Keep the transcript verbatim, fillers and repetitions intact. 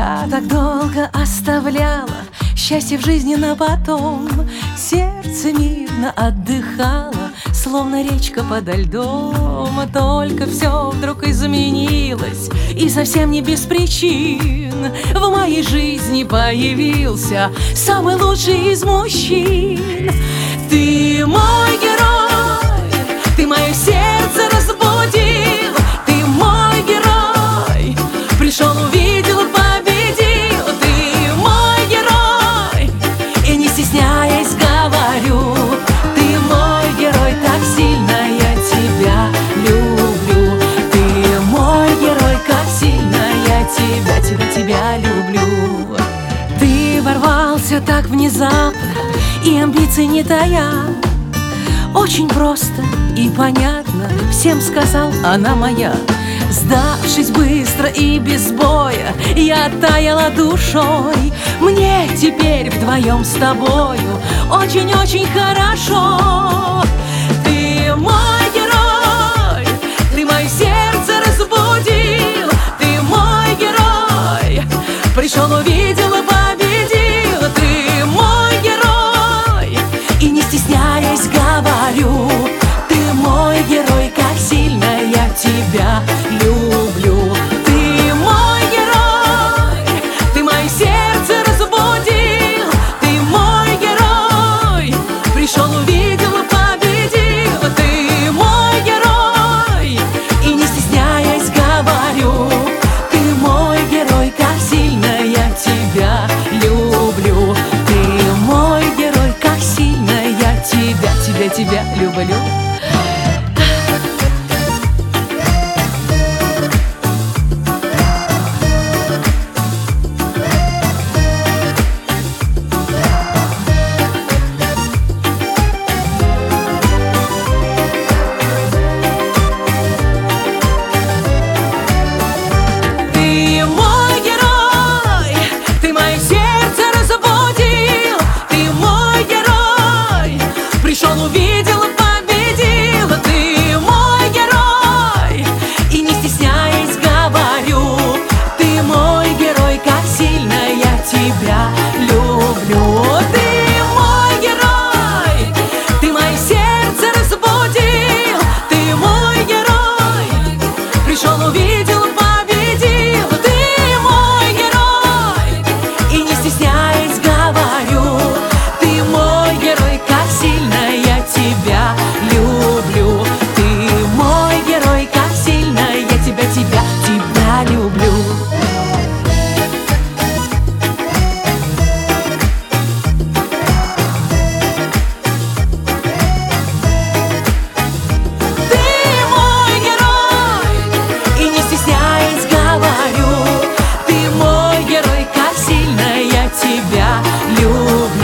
Я так долго оставляла счастье в жизни на потом. Сердце мирно отдыхало, словно речка подо льдом. А только все вдруг изменилось, и совсем не без причин. В моей жизни появился самый лучший из мужчин. Ты мой герой, ты мое сердце разбудил. Ты мой герой, пришел, увидел, победил. Ты мой герой, и не стесняясь говорю: ты мой герой, так сильно я тебя люблю. Ты мой герой, как сильно я тебя, тебя, тебя люблю. Ты ворвался так внезапно, и амбиций не тая. Очень просто и понятно всем сказал: она моя. Сдавшись быстро и без боя, я таяла душой. Мне теперь вдвоем с тобою очень-очень хорошо. Ты мой герой, ты мое сердце разбудил. Ты мой герой, пришел, увидел и победил. Ты мой герой, и не стесняясь говорю: ты мой герой, как сильно я тебя люблю. Ты мой герой, ты мое сердце разбудил. Ты мой герой, пришел, увидел и победил. Ты мой герой, и не стесняясь говорю: ты мой герой, как сильно я тебя люблю. Ты мой герой, как сильно я тебя, тебя, тебя люблю. Тебя люблю.